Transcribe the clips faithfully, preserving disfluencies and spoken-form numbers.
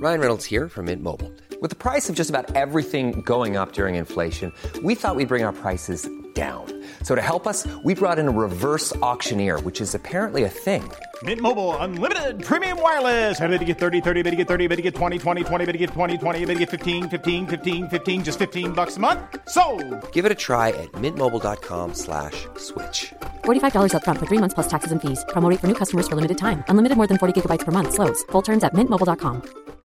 Ryan Reynolds here from Mint Mobile. With the price of just about everything going up during inflation, we thought we'd bring our prices down. So to help us, we brought in a reverse auctioneer, which is apparently a thing. Mint Mobile Unlimited Premium Wireless. How to get thirty, thirty, how to get thirty, how to get twenty, twenty, twenty, how to get twenty, twenty, how to get fifteen, fifteen, fifteen, fifteen, just fifteen bucks a month? Sold! Give it a try at mintmobile.com slash switch. forty-five dollars up front for three months plus taxes and fees. Promo rate for new customers for limited time. Unlimited more than forty gigabytes per month. Slows full terms at mint mobile dot com.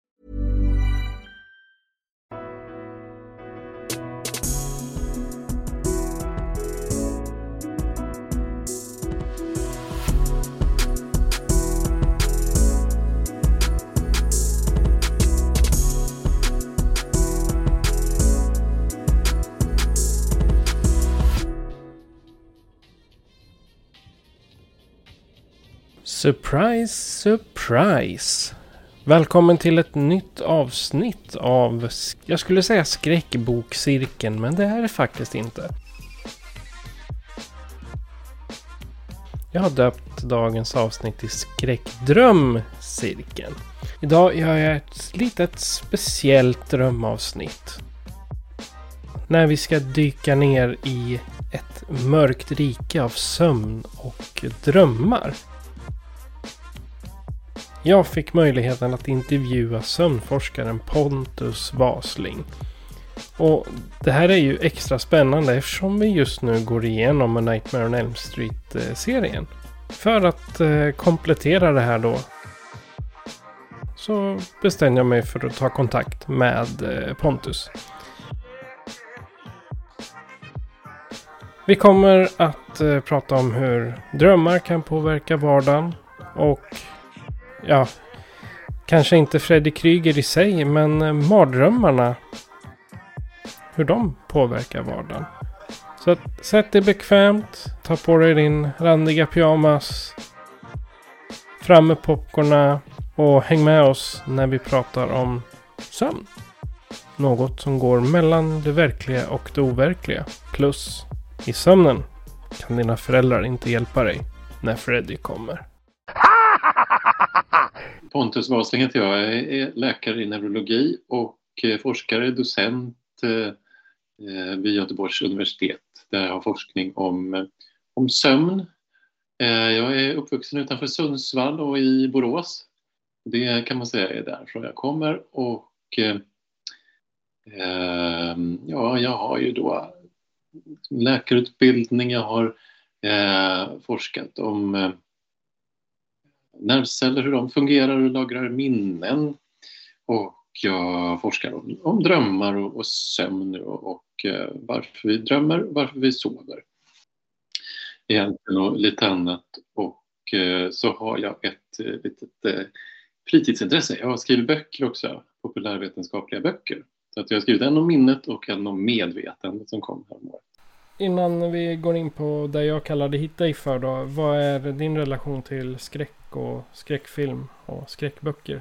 Surprise, surprise. Välkommen till ett nytt avsnitt av, jag skulle säga skräckbokcirkeln, men det är det faktiskt inte. Jag har döpt dagens avsnitt till skräckdrömcirkeln. Idag gör jag ett litet speciellt drömavsnitt. När vi ska dyka ner i ett mörkt rike av sömn och drömmar. Jag fick möjligheten att intervjua sömnforskaren Pontus Wasling. Och det här är ju extra spännande eftersom vi just nu går igenom A Nightmare on Elm Street-serien. För att eh, komplettera det här då så bestämde jag mig för att ta kontakt med eh, Pontus. Vi kommer att eh, prata om hur drömmar kan påverka vardagen och ja, kanske inte Freddy Krueger i sig, men mardrömmarna, hur de påverkar vardagen. Så att, sätt dig bekvämt, ta på dig din randiga pyjamas, fram med popcorna och häng med oss när vi pratar om sömn. Något som går mellan det verkliga och det overkliga. Plus, i sömnen kan dina föräldrar inte hjälpa dig när Freddy kommer. Pontus Wasling heter jag. Jag är läkare i neurologi och forskare, docent vid Göteborgs universitet. Där jag har forskning om, om sömn. Jag är uppvuxen utanför Sundsvall och i Borås. Det kan man säga är därifrån jag kommer. Och ja, jag har ju då läkarutbildning. Jag har forskat om nervceller, hur de fungerar och lagrar minnen. Och jag forskar om, om drömmar och, och sömn och, och uh, varför vi drömmer, varför vi sover. Egentligen och lite annat. Och uh, så har jag ett uh, litet uh, fritidsintresse. Jag har skrivit böcker också, populärvetenskapliga böcker. Så att jag har skrivit en om minnet och en om medvetandet som kom häromåret. Innan vi går in på det jag kallade Hitta dig för då, vad är din relation till skräck och skräckfilm och skräckböcker?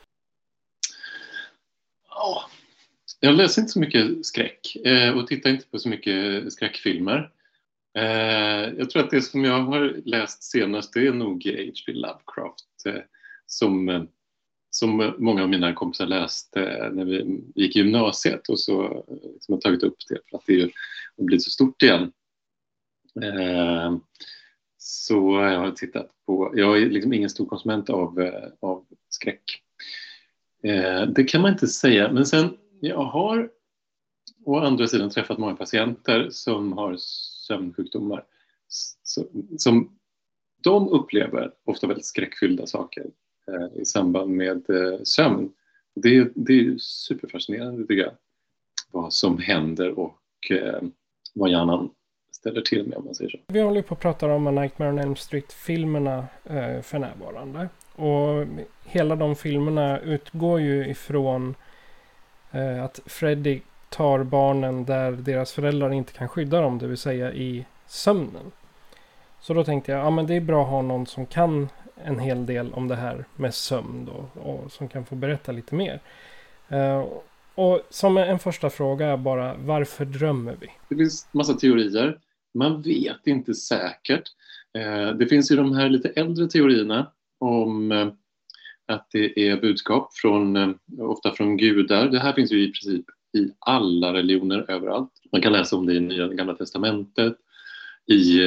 Ja, jag läser inte så mycket skräck eh, och tittar inte på så mycket skräckfilmer. Eh, jag tror att det som jag har läst senast det är nog H P Lovecraft eh, som, eh, som många av mina kompisar läste eh, när vi gick i gymnasiet och så eh, som har tagit upp det för att det ju har blivit så stort igen. Eh, så jag har tittat på, jag är liksom ingen stor konsument av, eh, av skräck. Eh, det kan man inte säga, men sen jag har å andra sidan träffat många patienter som har sömnsjukdomar så, som de upplever ofta väldigt skräckfyllda saker eh, i samband med eh, sömn. Det, det är ju superfascinerande tycker jag, vad som händer och eh, vad hjärnan ställer till med om man säger så. Vi håller på att prata om A Nightmare on Elm Street-filmerna eh, för närvarande. Och hela de filmerna utgår ju ifrån eh, att Freddy tar barnen där deras föräldrar inte kan skydda dem, det vill säga i sömnen. Så då tänkte jag, ja men det är bra att ha någon som kan en hel del om det här med sömn då, och som kan få berätta lite mer. Eh, och som en första fråga är bara, varför drömmer vi? Det finns massa teorier, man vet inte säkert. Eh, det finns ju de här lite äldre teorierna om att det är budskap från, ofta från gudar. Det här finns ju i princip i alla religioner överallt. Man kan läsa om det i Nya Gamla Testamentet, i,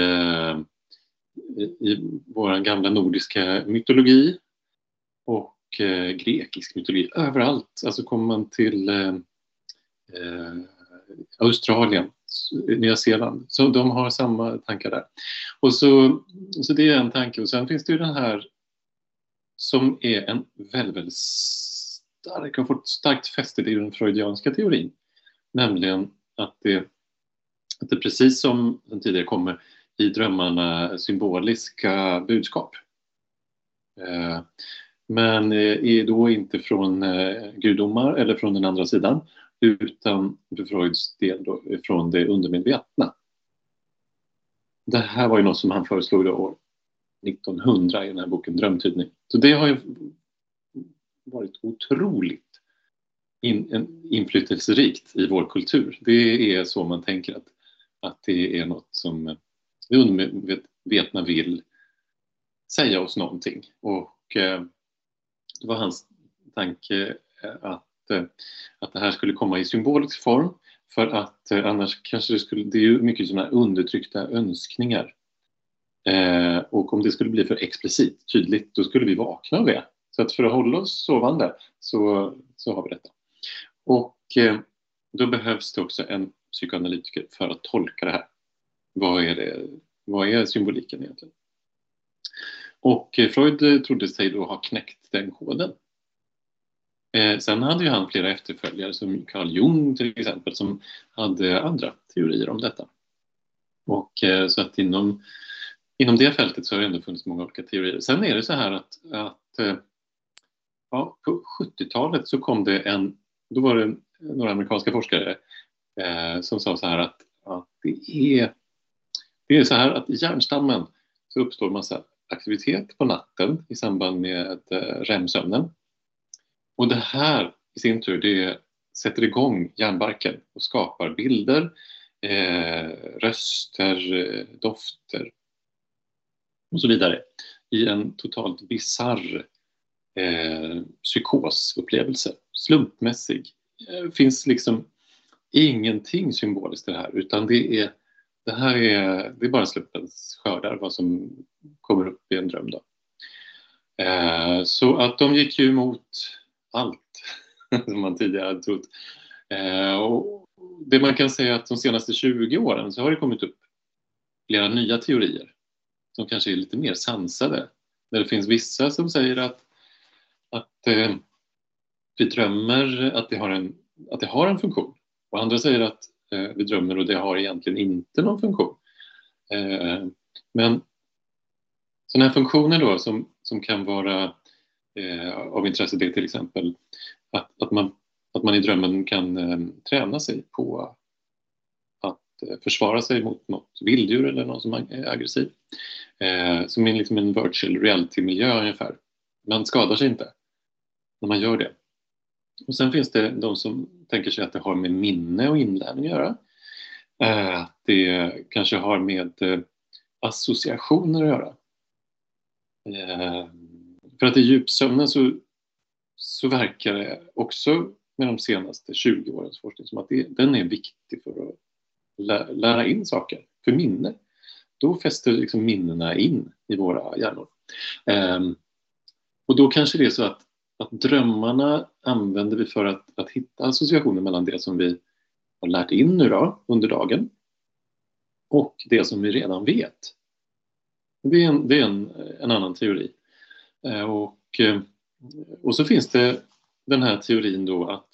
i vår gamla nordiska mytologi och grekisk mytologi. Överallt. Alltså kommer man till eh, Australien, Nya Zeeland, så de har samma tankar där. Och så, så det är en tanke. Och sen finns det ju den här som är en väldigt, väldigt stark, har fått starkt fäste i den freudianska teorin. Nämligen att det, att det precis som den tidigare kommer i drömmarna symboliska budskap. Eh, men är då inte från eh, gudomar eller från den andra sidan, utan för Freuds del då, från det undermedvetna. Det här var ju något som han föreslog då år nittonhundra i den här boken Drömtydning. Så det har ju varit otroligt in, inflytelserikt i vår kultur. Det är så man tänker att, att det är något som det undermedvetna vill säga oss någonting. Och eh, det var hans tanke att att det här skulle komma i symbolisk form, för att eh, annars kanske det skulle, det är ju mycket sådana undertryckta önskningar. Eh, och om det skulle bli för explicit, tydligt, då skulle vi vakna av det. Så att för att hålla oss sovande så, så har vi detta. Och eh, då behövs det också en psykoanalytiker för att tolka det här. Vad är det, vad är symboliken egentligen? Och eh, Freud trodde sig då ha knäckt den koden. Eh, sen hade ju han flera efterföljare som Carl Jung till exempel, som hade andra teorier om detta. Och eh, så att inom, inom det fältet så har det ändå funnits många olika teorier. Sen är det så här att, att eh, ja, på sjuttiotalet så kom det en, då var det några amerikanska forskare eh, som sa så här att, att det, är, det är så här att i hjärnstammen så uppstår massa aktivitet på natten i samband med eh, R E M-sömnen. Och det här i sin tur, det sätter igång hjärnbarken och skapar bilder, eh, röster, eh, dofter och så vidare i en totalt bizarr eh, psykosupplevelse, slumpmässig. Det finns liksom ingenting symboliskt i det här, utan det är det här är, det är bara slumpens skördar, vad som kommer upp i en dröm då. Eh, så att de gick ju emot allt som man tidigare hade trott. Eh, och det man kan säga att de senaste tjugo åren så har det kommit upp flera nya teorier som kanske är lite mer sansade. Där det finns vissa som säger att, att eh, vi drömmer att det har en, att det har en funktion. Och andra säger att eh, vi drömmer och det har egentligen inte någon funktion. Eh, men sådana här funktioner då som, som kan vara Eh, av intresse, det till exempel att, att, man, att man i drömmen kan eh, träna sig på att eh, försvara sig mot något vilddjur eller någon som är aggressiv. Eh, som är liksom en virtual reality-miljö ungefär. Man skadar sig inte när man gör det. Och sen finns det de som tänker sig att det har med minne och inlärning att göra. Eh, det kanske har med eh, associationer att göra. Eh, För att i djupsömnen så, så verkar det också med de senaste tjugo årens forskning som att det, den är viktig för att lä, lära in saker. För minne. Då fäster liksom minnena in i våra hjärnor. Um, och då kanske det är så att, att drömmarna använder vi för att, att hitta associationer mellan det som vi har lärt in nu då, under dagen och det som vi redan vet. Det är en, det är en, en annan teori. Och, och så finns det den här teorin då att,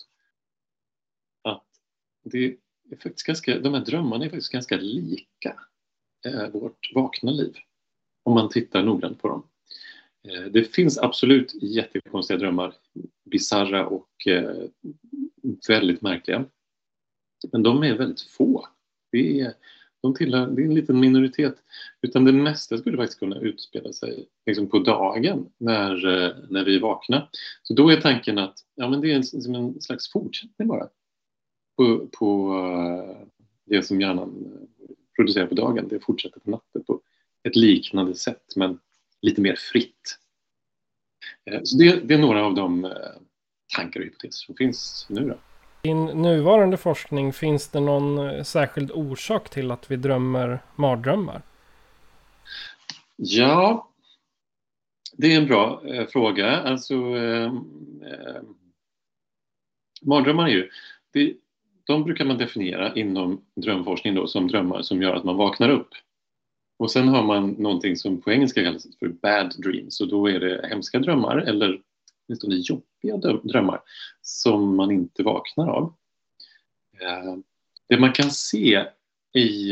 att det är faktiskt ganska, de här drömmarna är faktiskt ganska lika eh, vårt vakna liv. Om man tittar noggrant på dem. Eh, det finns absolut jättekonstiga drömmar, bizarra och eh, väldigt märkliga. Men de är väldigt få. Det är, de tillhör, det är en liten minoritet. Utan det mesta skulle faktiskt kunna utspela sig liksom på dagen när, när vi är vakna. Så då är tanken att ja, men det är en, som en slags fortsättning bara. På, på det som hjärnan producerar på dagen. Det fortsätter på natten på ett liknande sätt, men lite mer fritt. Så det, det är några av de tankar och hypoteser som finns nu då. I nuvarande forskning, finns det någon särskild orsak till att vi drömmer mardrömmar? Ja, det är en bra eh, fråga. Alltså, eh, eh, mardrömmar är ju, det, de brukar man definiera inom drömforskning då, som drömmar som gör att man vaknar upp. Och sen har man någonting som på engelska kallas för bad dreams, och då är det hemska drömmar eller åtminstone jobbiga drömmar som man inte vaknar av. Eh, det man kan se i,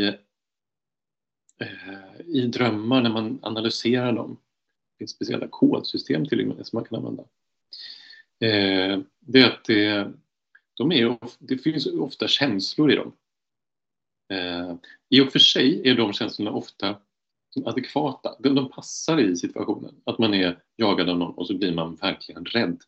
eh, i drömmar när man analyserar dem, det finns speciella kodsystem till och med som man kan använda. Eh, det är att det, de är, det finns ofta känslor i dem. Eh, I och för sig är de känslorna ofta adekvata. De, de passar i situationen. Att man är jagad av någon och så blir man verkligen rädd.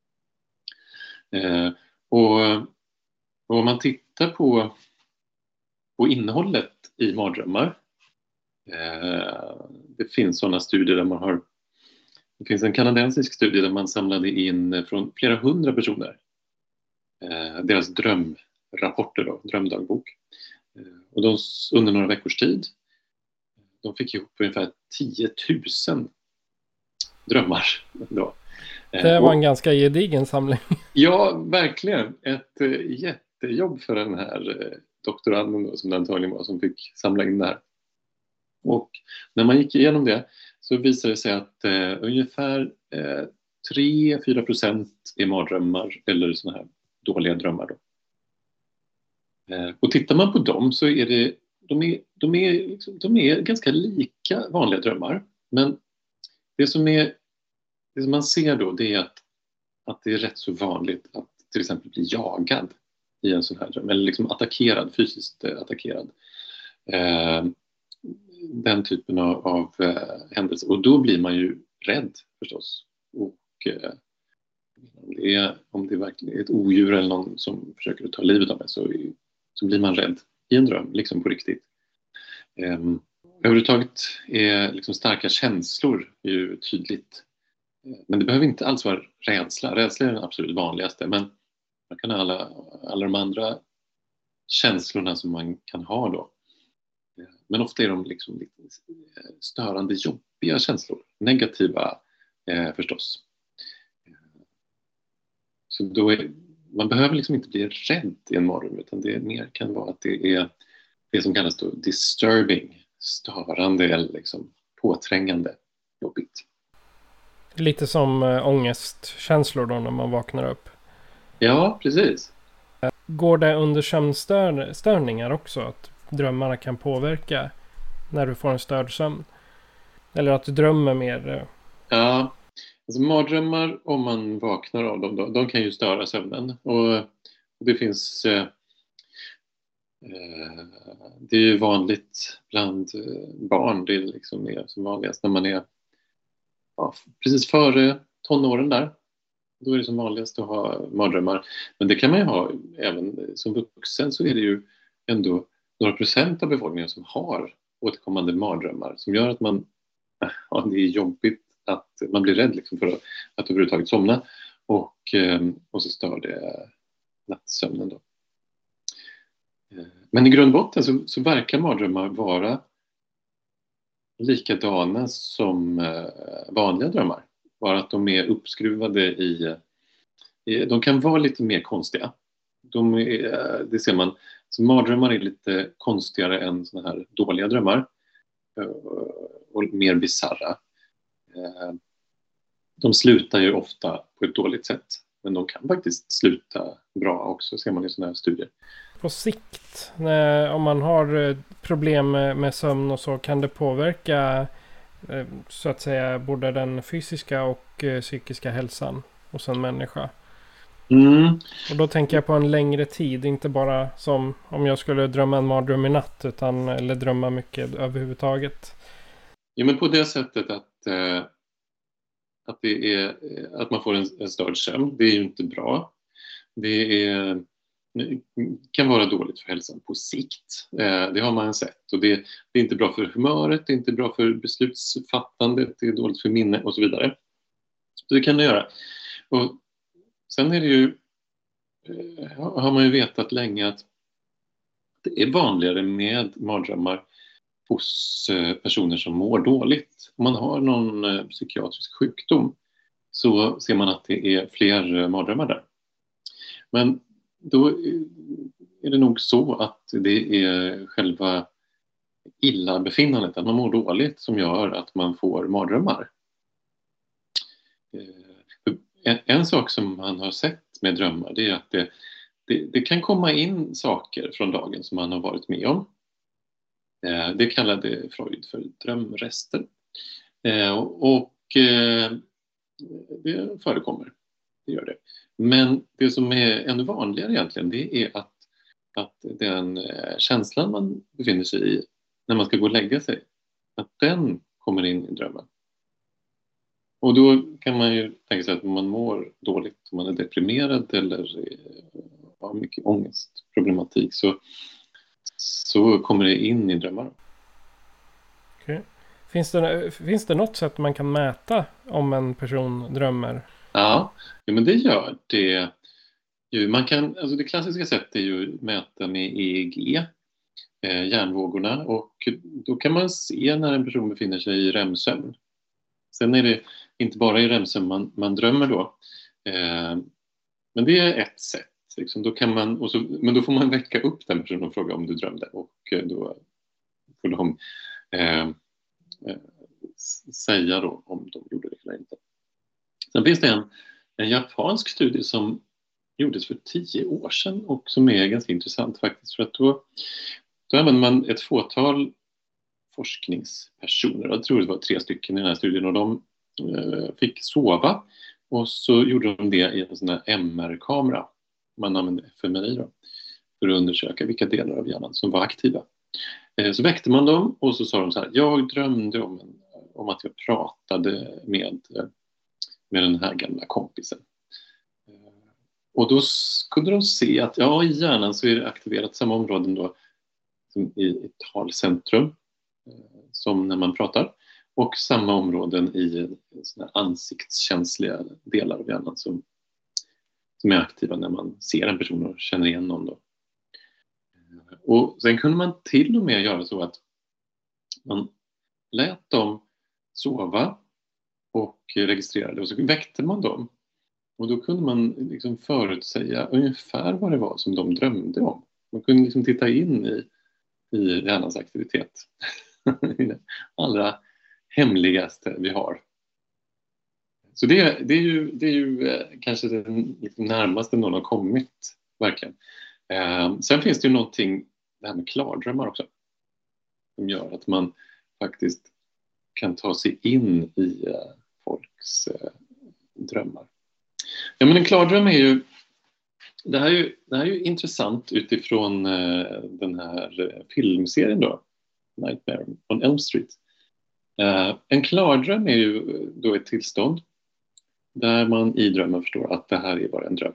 Eh, och, och om man tittar på, på innehållet i mardrömmar. Eh, det finns sådana studier där man har. Det finns en kanadensisk studie där man samlade in från flera hundra personer. Eh, deras drömrapporter då, drömdagbok. Eh, och de, under några veckors tid. De fick ihop ungefär tio tusen drömmar då. Det var en och, ganska gedigen samling. Ja, verkligen. Ett äh, jättejobb för den här äh, doktoranden då, som det antagligen var, som fick samla in det här. Och när man gick igenom det så visade det sig att äh, ungefär äh, tre till fyra procent är mardrömmar eller såna här dåliga drömmar då. Äh, och tittar man på dem så är det De är, de, är, liksom, de är ganska lika vanliga drömmar. Men det som, är, det som man ser då, det är att, att det är rätt så vanligt att till exempel bli jagad i en sån här dröm. Eller liksom attackerad, fysiskt attackerad. Eh, den typen av, av eh, händelser. Och då blir man ju rädd förstås. Och eh, om, det är, om det är verkligen ett odjur eller någon som försöker ta livet av mig så, så blir man rädd. I en dröm, liksom på riktigt. Um, överhuvudtaget är liksom starka känslor ju tydligt. Men det behöver inte alls vara rädsla. Rädsla är den absolut vanligaste. Men man kan ha alla, alla de andra känslorna som man kan ha då. Men ofta är de liksom lite störande, jobbiga känslor. Negativa eh, förstås. Så då är, man behöver liksom inte bli rädd i en mardröm, utan det mer kan vara att det är det som kallas då disturbing, störande eller liksom påträngande, jobbigt. Lite som äh, ångestkänslor då när man vaknar upp. Ja, precis. Går det under sömnstörningar också att drömmarna kan påverka när du får en störd sömn? Eller att du drömmer mer? Äh... Ja, alltså mardrömmar, om man vaknar av dem, då, de kan ju störa sömnen. Och det finns... Eh, eh, det är ju vanligt bland barn. Det är liksom mer som vanligast när man är ja, precis före tonåren där. Då är det som vanligast att ha mardrömmar. Men det kan man ju ha även som vuxen, så är det ju ändå några procent av befolkningen som har återkommande mardrömmar som gör att man, ja, det är jobbigt att man blir rädd liksom för att, att överhuvudtaget somna och, och så stör det nattsömnen då. Men i grund och botten så, så verkar mardrömmar vara likadana som vanliga drömmar. Bara att de är uppskruvade i, i de kan vara lite mer konstiga. De är, det ser man, så mardrömmar är lite konstigare än såna här dåliga drömmar och mer bizarra. De slutar ju ofta på ett dåligt sätt, men de kan faktiskt sluta bra också, ser man i såna här studier. På sikt, när, om man har problem med, med sömn och så, kan det påverka så att säga både den fysiska och eh, psykiska hälsan hos en människa. Mm. Och då tänker jag på en längre tid, inte bara som om jag skulle drömma en mardröm i natt, utan eller drömma mycket överhuvudtaget. Ja, men på det sättet att eh, att det är att man får en, en störd sömn, det är ju inte bra. Det är kan vara dåligt för hälsan på sikt. Eh, det har man sett. Och det, det är inte bra för humöret, det är inte bra för beslutsfattandet, det är dåligt för minne och så vidare. Så det kan du göra. Och sen är det ju, har man ju vetat länge att det är vanligare med mardrömmar hos personer som mår dåligt. Om man har någon psykiatrisk sjukdom så ser man att det är fler mardrömmar där. Men då är det nog så att det är själva illabefinnandet, att man mår dåligt, som gör att man får mardrömmar. En, en sak som man har sett med drömmar, det är att det, det, det kan komma in saker från dagen som man har varit med om. Det kallade Freud för drömrester. Och det förekommer, det gör det. Men det som är ännu vanligare egentligen, det är att, att den känslan man befinner sig i när man ska gå och lägga sig, att den kommer in i drömmen. Och då kan man ju tänka sig att om man mår dåligt, om man är deprimerad eller har mycket ångestproblematik, så, så kommer det in i drömmar. Okay. Finns det, finns det något sätt man kan mäta om en person drömmer? Ja, ja men det gör det. Man kan, alltså det klassiska sättet är ju att mäta med E E G, eh, hjärnvågorna, och då kan man se när en person befinner sig i R E M-sömn. Sen är det inte bara i R E M-sömn man, man drömmer då. Eh, men det är ett sätt. Liksom. Då kan man, och så, men då får man väcka upp den personen och fråga om du drömde. Och då får de eh, eh, säga då om de gjorde det eller inte. Sen finns det en, en japansk studie som gjordes för tio år sedan och som är ganska intressant faktiskt. För att då, då använder man ett fåtal forskningspersoner. Jag tror det var tre stycken i den här studien, och de eh, fick sova. Och så gjorde de det i en sån här M R-kamera. Man använde F M R I då, för att undersöka vilka delar av hjärnan som var aktiva. Eh, så väckte man dem och så sa de så här: jag drömde om, en, om att jag pratade med, med den här gamla kompisen. Eh, och då kunde de se att ja, i hjärnan så är det aktiverat samma områden då som i, i talcentrum som när man pratar, och samma områden i såna ansiktskänsliga delar av hjärnan som, som är aktiva när man ser en person och känner igen någon då. Och sen kunde man till och med göra så att man lät dem sova och registrerade, och så väckte man dem, och då kunde man liksom förutsäga ungefär vad det var som de drömde om. Man kunde liksom titta in i, i hjärnans aktivitet. Det allra hemligaste vi har. Så det, det är ju, det är ju eh, kanske det närmaste någon har kommit, verkligen. Eh, sen finns det ju någonting, det här med klardrömmar också, som gör att man faktiskt kan ta sig in i eh, folks eh, drömmar. Ja, men en klardröm är ju det här är ju, det här är ju intressant utifrån eh, den här filmserien då, Nightmare on Elm Street. Uh, en klardröm är ju då ett tillstånd där man i drömmen förstår att det här är bara en dröm.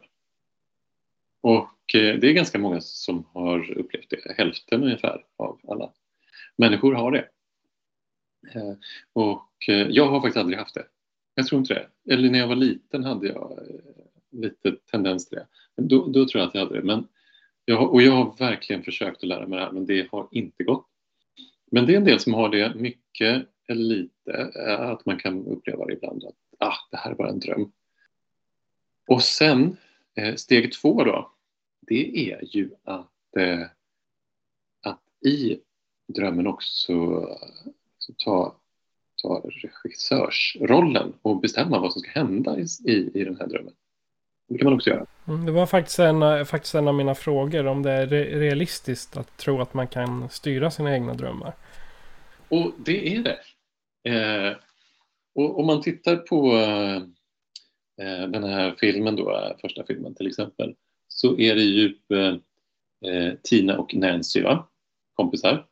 Och uh, det är ganska många som har upplevt det. Hälften ungefär av alla människor har det. Uh, och uh, jag har faktiskt aldrig haft det. Jag tror inte det. Eller när jag var liten hade jag uh, lite tendens till det. Men då, då tror jag att jag hade det. Men jag, och jag har verkligen försökt att lära mig det här, men det har inte gått. Men det är en del som har det mycket eller lite, att man kan uppleva det ibland att ah, det här är bara en dröm. Och sen eh, steg två då, det är ju att, eh, att i drömmen också så ta, ta regissörsrollen och bestämma vad som ska hända i, i, i den här drömmen. Det kan man också göra. Mm, det var faktiskt en, faktiskt en av mina frågor, om det är re- realistiskt att tro att man kan styra sina egna drömmar. Och det är det. Eh, och om man tittar på eh, den här filmen då, första filmen till exempel, så är det ju eh, Tina och Nancy, va? Kompisar,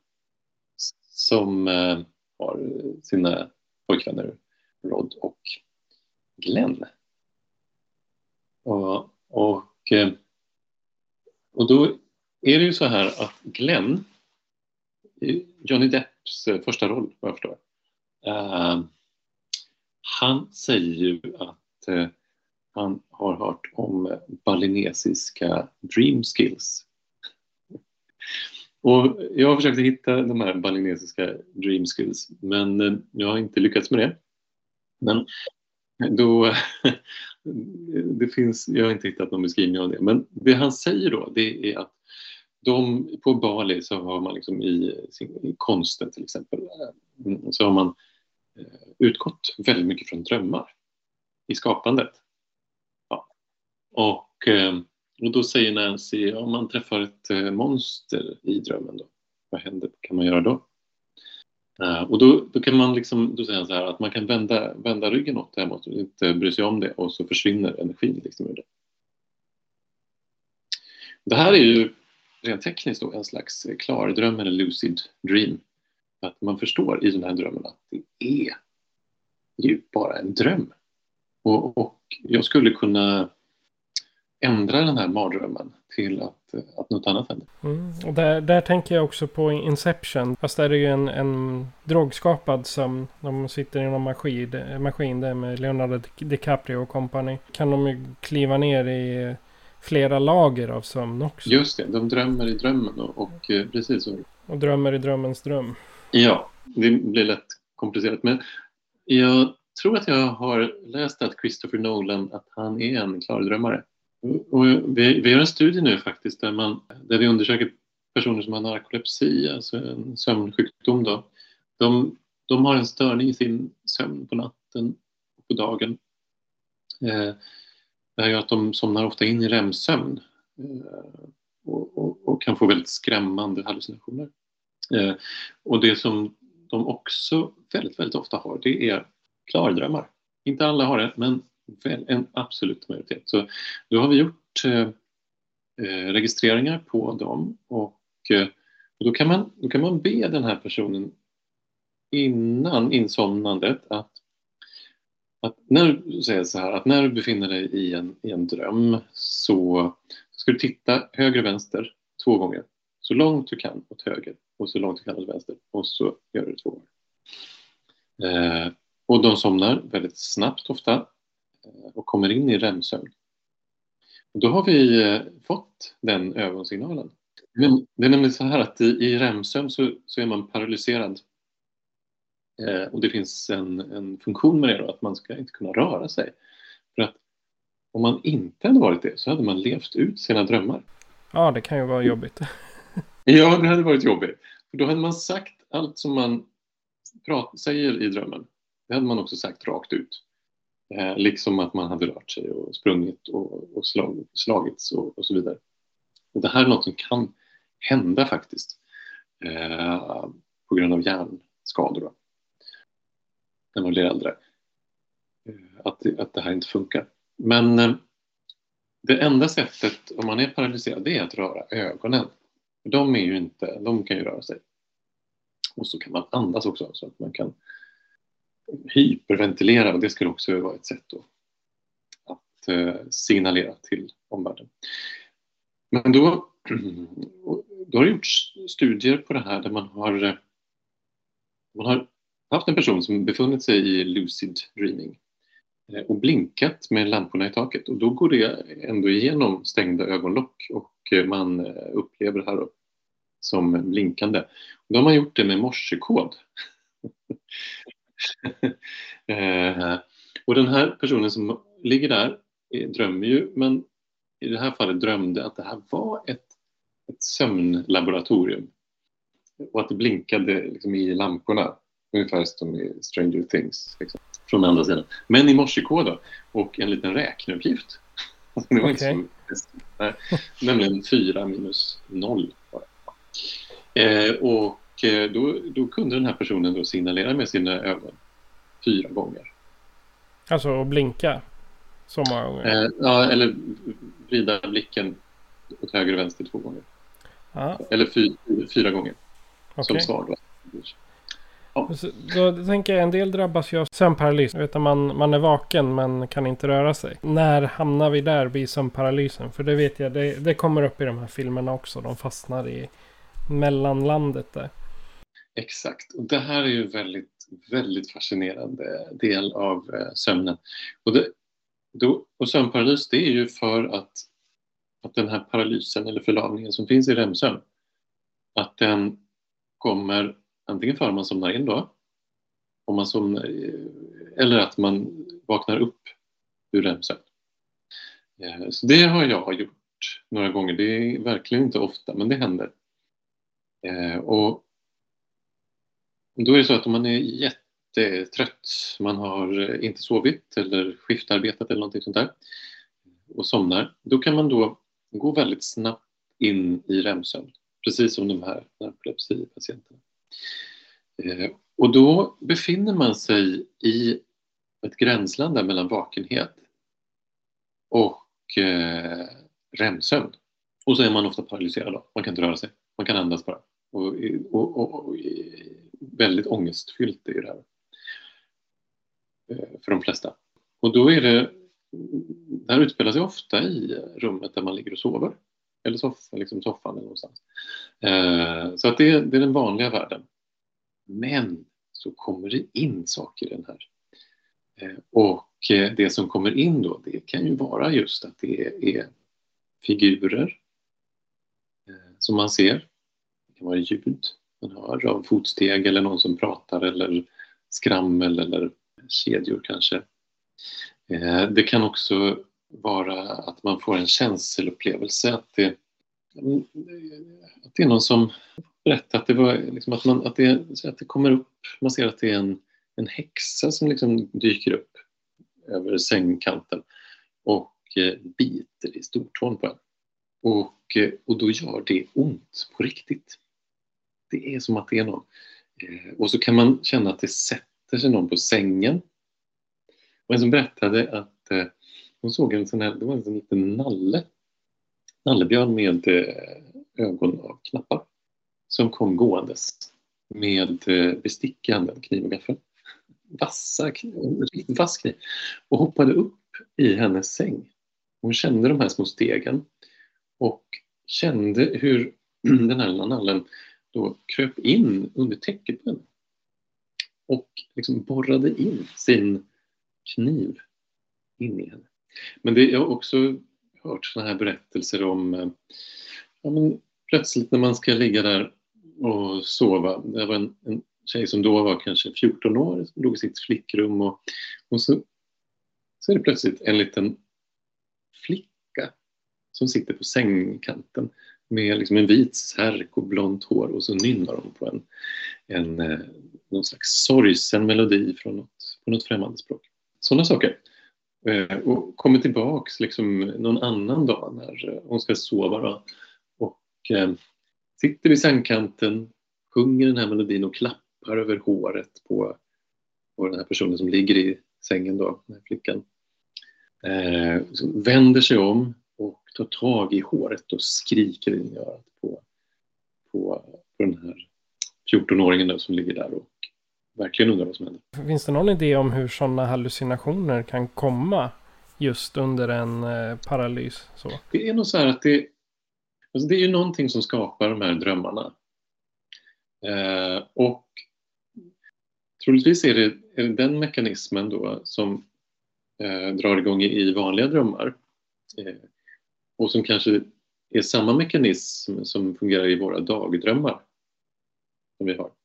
som eh, har sina pojkvänner Rod och Glenn. Och, och, och då är det ju så här att Glenn, Johnny Depps första roll, vad jag förstår, uh, Han säger ju att eh, han har hört om balinesiska dream skills. Och jag har försökt hitta de här balinesiska dream skills, men eh, jag har inte lyckats med det. Men då, det finns, jag har inte hittat någon beskrivning av det. Men det han säger då, det är att de, på Bali så har man liksom i, i konsten till exempel, så har man utgått väldigt mycket från drömmar i skapandet. Ja. Och, och då säger Nancy, om man träffar ett monster i drömmen då, vad händer, kan man göra då? Och då, då kan man liksom, då säger han så här att man kan vända, vända ryggen åt det här monstret, inte bry sig om det, och så försvinner energin liksom ur det. Det här är ju rent tekniskt då en slags klar dröm eller lucid dream. Att man förstår i den här drömmen att det är ju bara en dröm. Och, och jag skulle kunna ändra den här mardrömmen till att, att något annat händer. Mm. Och där, där tänker jag också på Inception. Fast där är det ju en, en drogskapad som de sitter i någon maskin, maskin där med Leonardo DiCaprio och company. Kan de ju kliva ner i flera lager av sömn också. Just det, de drömmer i drömmen och, och precis så. Och drömmer i drömmens dröm. Ja, det blir lätt komplicerat. Men jag tror att jag har läst att Christopher Nolan, att han är en klardrömmare. Och vi, vi gör en studie nu faktiskt där, man, där vi undersöker personer som har narkolepsi, alltså en sömnsjukdom då. De, de har en störning i sin sömn på natten och på dagen. Eh, det gör att de somnar ofta in i REM-sömn eh, och, och, och kan få väldigt skrämmande hallucinationer. Eh, och det som de också väldigt, väldigt ofta har, det är klardrömmar. Inte alla har det, men väl en absolut majoritet. Så då har vi gjort eh, registreringar på dem, och, eh, och då, kan man, då kan man be den här personen innan insomnandet att, att när du säger så här, att när du befinner dig i en, i en dröm så ska du titta höger och vänster två gånger. Så långt du kan åt höger och så långt du kan åt vänster, och så gör du det två gånger. Eh, och de somnar väldigt snabbt ofta och kommer in i REM-sömn. Och då har vi eh, fått den ögonsignalen. Men det är nämligen så här att i, i REM-sömn så, så är man paralyserad. Eh, och det finns en, en funktion med det då, att man ska inte kunna röra sig. För att om man inte hade varit det så hade man levt ut sina drömmar. Ja, det kan ju vara jobbigt. Ja, det hade varit jobbigt. För då hade man sagt allt som man prat, säger i drömmen. Det hade man också sagt rakt ut. Eh, liksom att man hade rört sig och sprungit och, och slag, slagits och, och så vidare. Och det här är något som kan hända faktiskt. Eh, på grund av hjärnskador. Då, när man blir äldre. Eh, att, att det här inte funkar. Men eh, det enda sättet om man är paralyserad, det är att röra ögonen. De är ju inte, de kan ju röra sig. Och så kan man andas också, så att man kan hyperventilera, och det skulle också vara ett sätt då att eh, signalera till omvärlden. Men då, då har det gjorts studier på det här där man har, man har haft en person som befunnit sig i lucid dreaming eh, och blinkat med lamporna i taket, och då går det ändå igenom stängda ögonlock och eh, man upplever det här då som blinkande. Och då har man gjort det med morsekod. eh, och den här personen som ligger där eh, drömmer ju, men i det här fallet drömde att det här var ett, ett sömnlaboratorium och att det blinkade liksom i lamporna, ungefär som i Stranger Things liksom, från andra sidan, men i morsekod då, och en liten räkneuppgift. Det var okay. Inte så, nej, nämligen fyra minus noll. Eh, och Då, då kunde den här personen då signalera med sina ögon fyra gånger. Alltså blinka så många gånger? Eh, ja, eller vrida blicken åt höger och vänster två gånger. Ah. Eller fy, fyra gånger. Okay. Som svar då. Ja. Då, då tänker jag, en del drabbas ju av sömnparalys. Vet du, man, man är vaken men kan inte röra sig. När hamnar vi där vid sömnparalysen? För det vet jag, det, det kommer upp i de här filmerna också. De fastnar i mellanlandet där. Exakt. Och det här är ju väldigt väldigt fascinerande del av eh, sömnen. Och, det, då, och sömnparalys, det är ju för att, att den här paralysen eller förlamningen som finns i R E M-sömn, att den kommer antingen för att man somnar in då, om man somnar, eller att man vaknar upp ur R E M-sömn. Eh, så det har jag gjort några gånger. Det är verkligen inte ofta, men det händer. Eh, och då är det så att om man är jättetrött, man har inte sovit eller skiftarbetat eller någonting sånt där och somnar, då kan man då gå väldigt snabbt in i R E M-sömn, precis som de här narkolepsipatienterna. Eh, och då befinner man sig i ett gränsland där mellan vakenhet och eh, R E M-sömn. Och så är man ofta paralyserad då. Man kan inte röra sig, man kan andas bara. Och, och, och, och väldigt ångestfyllt är det här för de flesta. Och då är det, det här utspelar sig ofta i rummet där man ligger och sover. Eller soffa, liksom soffan eller någonstans. Så att det, det är den vanliga världen. Men så kommer det in saker i den här. Och det som kommer in då, det kan ju vara just att det är figurer som man ser. Det kan vara ljud man hör av fotsteg eller någon som pratar eller skrammel eller kedjor kanske. Det kan också vara att man får en känselupplevelse att det, att det är någon som berättar att det var liksom att man att det, att det kommer upp, man ser att det är en, en häxa som liksom dyker upp över sängkanten och biter i stortån på en. Och, och då gör det ont på riktigt. Det är som att det är någon. Och så kan man känna att det sätter sig någon på sängen. Och en som berättade att eh, hon såg en sån här, det var en sån liten nalle. Nallebjörn med eh, ögon av knappar. Som kom gåendes med eh, bestick i handen, kniv och gaffel. Vassa kniv, vass kniv. Och hoppade upp i hennes säng. Hon kände de här små stegen. Och kände hur den här nallen då kröp in under täcket på henne. Och liksom borrade in sin kniv in i henne. Men det, jag har också hört såna här berättelser om ja, men plötsligt när man ska ligga där och sova. Det var en, en tjej som då var kanske fjorton år som låg i sitt flickrum och, och så, så är det plötsligt en liten flicka som sitter på sängkanten med liksom en vit särk och blont hår och så nynnar de på en, en någon slags sorgsen melodi från något, på något främmande språk. Sådana saker. Och kommer tillbaks liksom någon annan dag när hon ska sova då, och eh, sitter vid sängkanten, sjunger den här melodin och klappar över håret på, på den här personen som ligger i sängen då, den här flickan. Eh, vänder sig om och tar tag i håret och skriker in i örat på, på, på den här fjortonåringen då, som ligger där och verkligen undrar vad som händer. Finns det någon idé om hur sådana hallucinationer kan komma just under en eh, paralys? Så? Det är nog så här att det, alltså det är ju någonting som skapar de här drömmarna. Eh, och troligtvis är det, är det den mekanismen då som eh, drar igång i, i vanliga drömmar. Eh, och som kanske är samma mekanism som fungerar i våra dagdrömmar som vi har.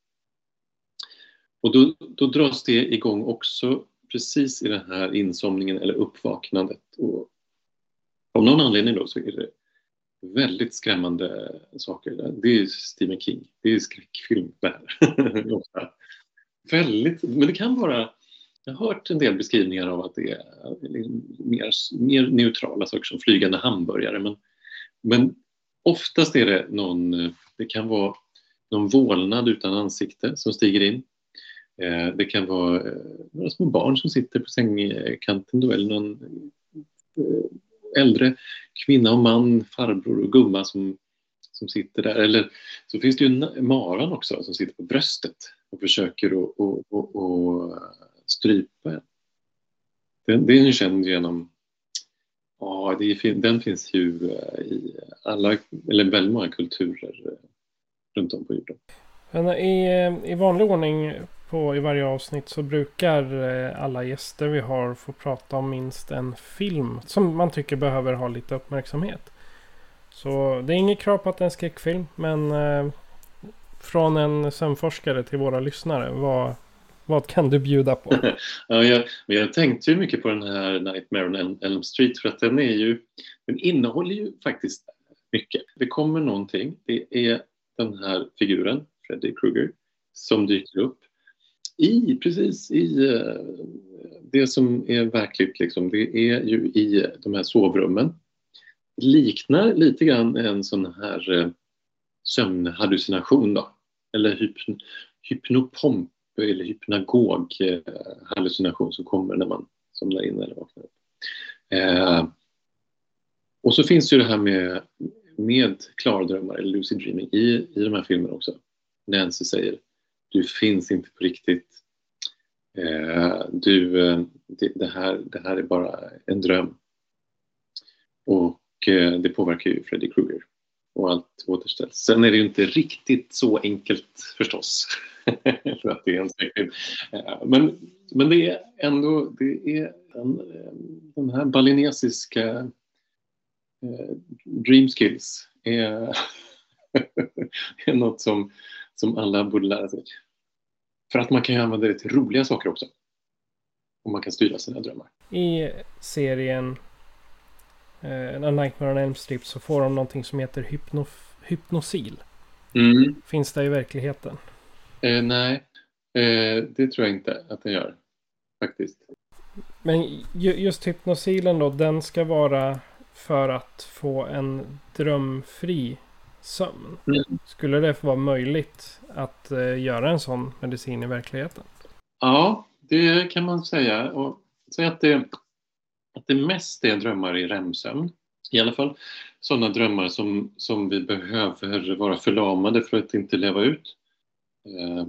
Och då, då dras det igång också precis i den här insomningen eller uppvaknandet. Och av någon anledning då så är det väldigt skrämmande saker. Det är Stephen King. Det är skräckfilm det här. Väldigt, men det kan vara, jag har hört en del beskrivningar av att det är mer, mer neutrala saker som flygande hamburgare. Men, men oftast är det någon, det kan vara någon vålnad utan ansikte som stiger in. Det kan vara några små barn som sitter på sängkanten då, eller någon äldre kvinna och man, farbror och gumma som, som sitter där. Eller så finns det ju maran också som sitter på bröstet och försöker att och, och, och strypa en. Den, den är ju känd genom, ja, det är, den finns ju i alla, eller väldigt många kulturer runt om på jorden. I, I vanlig ordning på i varje avsnitt så brukar eh, alla gäster vi har få prata om minst en film som man tycker behöver ha lite uppmärksamhet. Så det är inget krav på att det är en skräckfilm, men eh, från en sömnforskare till våra lyssnare, vad, vad kan du bjuda på? Ja, jag, men jag tänkte ju mycket på den här Nightmare on Elm Street, för att den är ju, den innehåller ju faktiskt mycket. Det kommer någonting, det är den här figuren, Freddy Krueger, som dyker upp i, precis i det som är verkligt liksom. Det är ju i de här sovrummen. Liknar lite grann en sån här sömnhallucination då. Eller hypn, hypnopomp eller hypnagog hallucination som kommer när man somnar in eller vaknar upp. Eh, och så finns ju det här med, med klardrömmar eller lucid dreaming i, i de här filmerna också. Nancy säger, du finns inte på riktigt. Eh, du, det, det, här, det här är bara en dröm. Och eh, det påverkar ju Freddy Krueger. Och allt återställs. Sen är det ju inte riktigt så enkelt förstås. För att det är en skräckfilm. Eh, men, men det är ändå det är en, den här balinesiska eh, dream skills är, är något som som alla borde lära sig. För att man kan ju använda det till roliga saker också. Och man kan styra sina drömmar. I serien eh, Nightmare on Elm Street så får de någonting som heter hypno- hypnosil. Mm. Finns det i verkligheten? Eh, nej, eh, det tror jag inte att den gör. Faktiskt. Men ju, just hypnosilen då, den ska vara för att få en drömfri sömn. Mm. Skulle det vara möjligt att uh, göra en sån medicin i verkligheten? Ja, det kan man säga. Och säga att det, att det mest är drömmar i R E M-sömn. I alla fall sådana drömmar som, som vi behöver vara förlamade för att inte leva ut. Eh,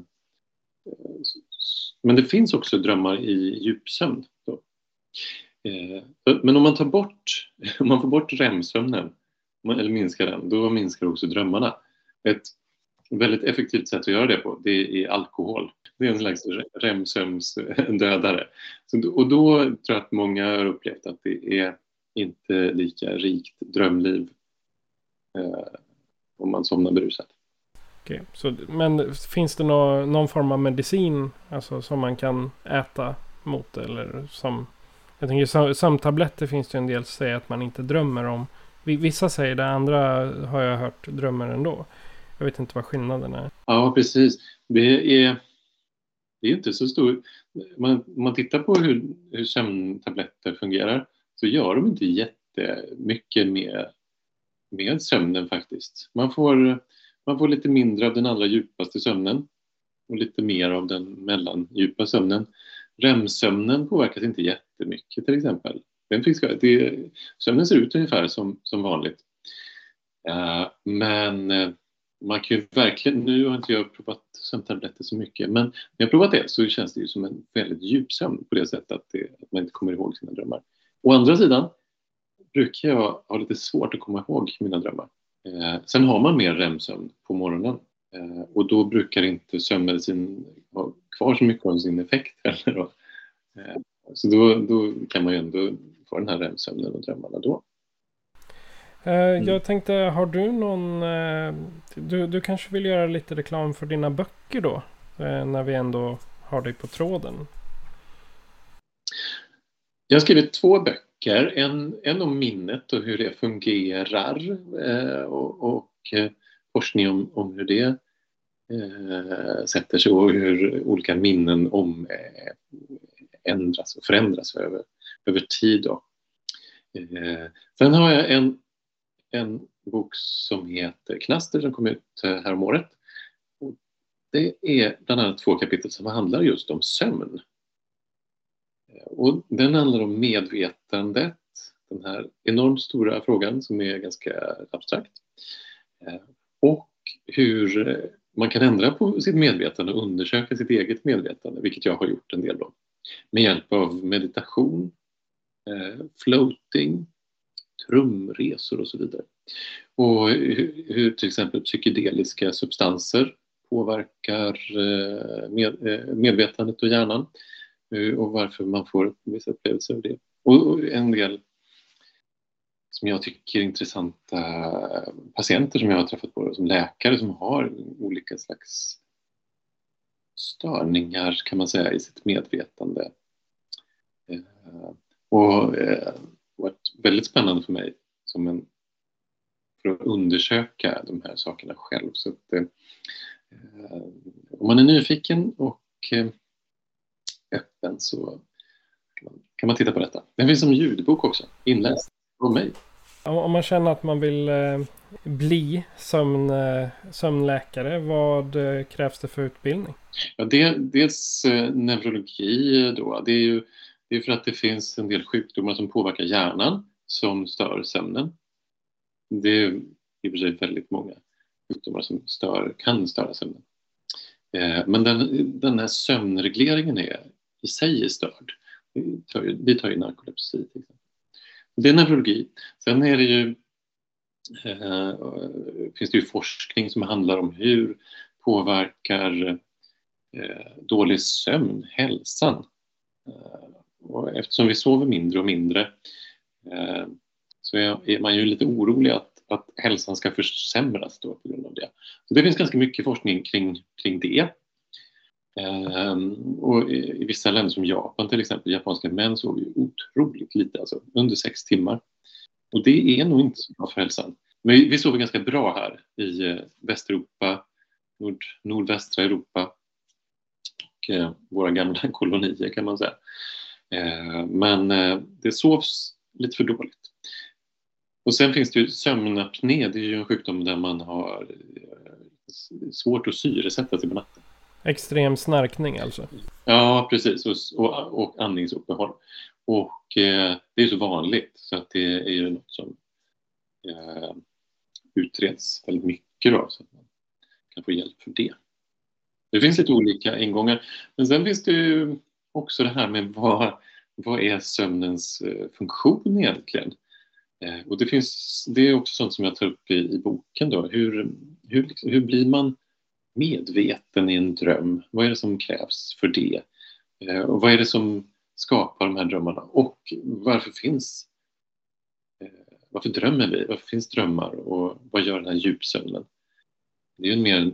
men det finns också drömmar i djupsömn. Då. Eh, men om man tar bort, om man får bort R E M-sömnen eller minskar den, då minskar också drömmarna. Ett väldigt effektivt sätt att göra det på, det är alkohol. Det är en slags R E M-sömnsdödare. Och då tror jag att många har upplevt att det är inte lika rikt drömliv eh, om man somnar berusat. Okej, så, men finns det nå, någon form av medicin alltså, som man kan äta mot? Eller som, jag tänker, sömntabletter finns det en del som säger att man inte drömmer om. Vissa säger det, andra har jag hört drömmer ändå. Jag vet inte vad skillnaden är. Ja, precis. Det är, det är inte så stor. Man, om man tittar på hur, hur sömntabletter fungerar så gör de inte jättemycket med, med sömnen faktiskt. Man får, man får lite mindre av den allra djupaste sömnen och lite mer av den mellandjupa sömnen. R E M-sömnen påverkas inte jättemycket till exempel. Den finns, det, sömnen ser ut ungefär som, som vanligt. Uh, men uh, man kan ju verkligen, nu har inte jag provat sömntabletter så mycket, men när jag har provat det så känns det ju som en väldigt djup sömn på det sättet att, det, att man inte kommer ihåg sina drömmar. Å andra sidan brukar jag ha lite svårt att komma ihåg mina drömmar. Uh, sen har man mer R E M-sömn på morgonen uh, och då brukar inte sömnmedicin ha kvar så mycket av sin effekt heller då. Uh, så då, då kan man ju ändå få den här R E M-sömnen och drömmarna då. Mm. Jag tänkte, har du någon... Du, du kanske vill göra lite reklam för dina böcker då? När vi ändå har dig på tråden. Jag har skrivit två böcker. En, en om minnet och hur det fungerar. Och, och forskning om, om hur det eh, sätter sig och hur olika minnen om, eh, ändras och förändras över, över tid. Då. Eh, sen har jag en En bok som heter Knaster som kom ut här om året. Och det är bland annat två kapitel som handlar just om sömn. Och den handlar om medvetandet. Den här enormt stora frågan som är ganska abstrakt. Och hur man kan ändra på sitt medvetande och undersöka sitt eget medvetande. Vilket jag har gjort en del då. Med hjälp av meditation, floating, trumresor och så vidare. Och hur, hur till exempel psykedeliska substanser påverkar med, medvetandet och hjärnan och varför man får vissa upplevelser av det. Och en del som jag tycker är intressanta patienter som jag har träffat på som läkare som har olika slags störningar kan man säga i sitt medvetande. Och det har varit väldigt spännande för mig som en, för att undersöka de här sakerna själv. Så att, eh, om man är nyfiken och eh, öppen så kan man, kan man titta på detta. Det finns som ljudbok också, inläst av mig. Om man känner att man vill eh, bli sömn, eh, sömnläkare, vad eh, krävs det för utbildning? Ja, det, dels eh, neurologi då. Det är ju det är för att det finns en del sjukdomar som påverkar hjärnan som stör sömnen. Det är i och för sig väldigt många sjukdomar som stör, kan störa sömnen. Eh, men den, den här sömnregleringen är i sig är störd. Vi tar ju, vi tar ju narkolepsi till exempel. Det är neurologi. Sen är det ju, eh, finns det ju forskning som handlar om hur påverkar eh, dålig sömn hälsan. Eh, och eftersom vi sover mindre och mindre eh, så är, är man ju lite orolig att, att hälsan ska försämras då på grund av det. Så det finns ganska mycket forskning kring, kring det. Eh, och i, i vissa länder som Japan till exempel, japanska män sover ju otroligt lite, alltså under sex timmar. Och det är nog inte så bra för hälsan. Men vi, vi sover ganska bra här i eh, Västeuropa, nord, nordvästra Europa och eh, våra gamla kolonier kan man säga. Eh, men eh, det sovs lite för dåligt. Och sen finns det ju sömnapné, det är ju en sjukdom där man har eh, svårt att syresätta sig på natten. Extrem snarkning alltså. Ja, precis. Och, och, och andningsuppehåll. Och eh, det är så vanligt så att det är ju något som eh, utreds väldigt mycket då, så att man kan få hjälp för det. Det finns lite olika ingångar. Men sen finns det ju också det här med vad, vad är sömnens eh, funktion egentligen? Eh, och det finns, det är också sånt som jag tar upp i, i boken då. Hur, hur, hur blir man medveten i en dröm? Vad är det som krävs för det? Eh, och vad är det som skapar de här drömmarna? Och varför finns eh, varför drömmer vi? Varför finns drömmar? Och vad gör den här djupsömnen? Det är ju en mer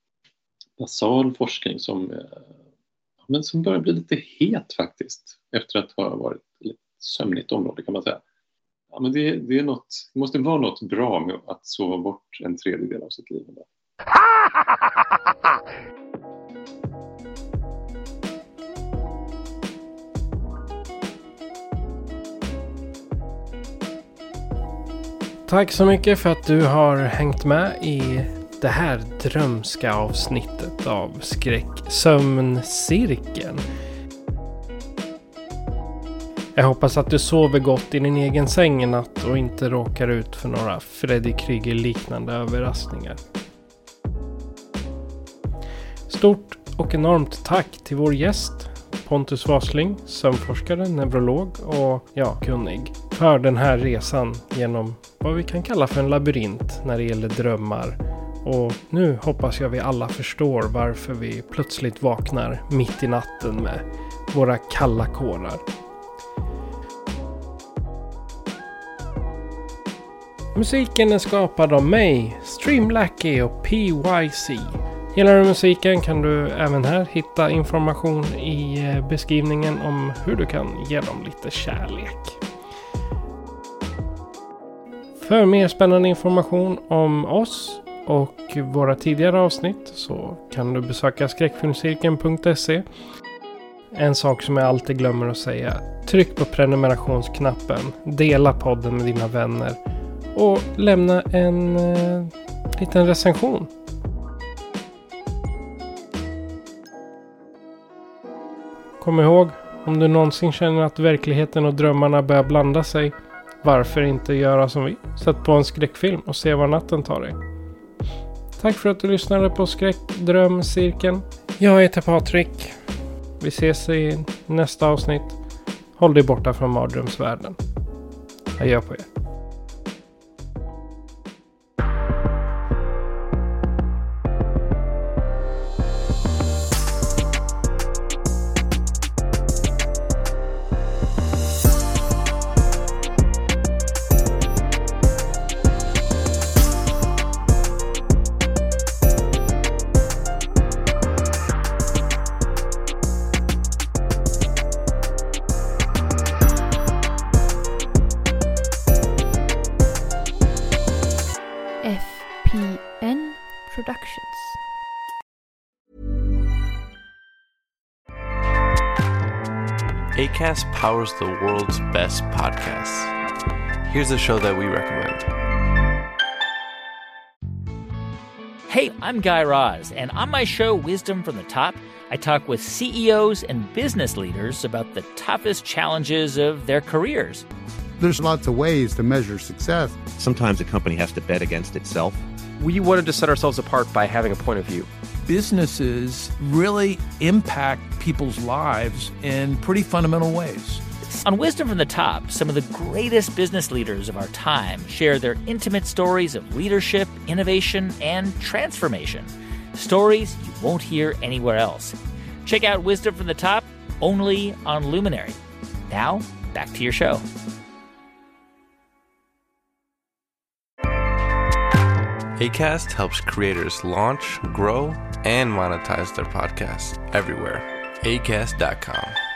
basal forskning som, eh, men som börjar bli lite het faktiskt. Efter att ha varit ett sömnigt område kan man säga. Ja, men det, det, är något, det måste vara något bra med att sova bort en tredjedel av sitt liv. Tack så mycket för att du har hängt med i det här drömska avsnittet av Skräcksömncirkeln. Jag hoppas att du sover gott i din egen säng i natt och inte råkar ut för några Freddy Krueger-liknande överraskningar. Stort och enormt tack till vår gäst Pontus Wasling, sömnforskare, neurolog och ja, kunnig, för den här resan genom vad vi kan kalla för en labyrint när det gäller drömmar. Och nu hoppas jag vi alla förstår varför vi plötsligt vaknar mitt i natten med våra kalla kårar. Musiken är skapad av mig, Streamlackey och P Y C. Gillar du musiken kan du även här hitta information i beskrivningen om hur du kan ge dem lite kärlek. För mer spännande information om oss och våra tidigare avsnitt så kan du besöka skräckfilmcirkeln punkt se. En sak som jag alltid glömmer att säga: tryck på prenumerationsknappen, dela podden med dina vänner och lämna en eh, liten recension. Kom ihåg, om du någonsin känner att verkligheten och drömmarna börjar blanda sig, varför inte göra som vi? Sätt på en skräckfilm och se var natten tar dig. Tack för att du lyssnade på Skräckdrömcirkeln. Jag heter Patrik. Vi ses i nästa avsnitt. Håll dig borta från mardrömsvärlden. Adjö på er. P N Productions. Acast powers the world's best podcasts. Here's a show that we recommend. Hey, I'm Guy Raz, and on my show, Wisdom from the Top, I talk with C E Os and business leaders about the toughest challenges of their careers. There's lots of ways to measure success. Sometimes a company has to bet against itself. We wanted to set ourselves apart by having a point of view. Businesses really impact people's lives in pretty fundamental ways. On Wisdom from the Top, some of the greatest business leaders of our time share their intimate stories of leadership, innovation, and transformation. Stories you won't hear anywhere else. Check out Wisdom from the Top, only on Luminary. Now, back to your show. Acast helps creators launch, grow, and monetize their podcasts everywhere. Acast dot com.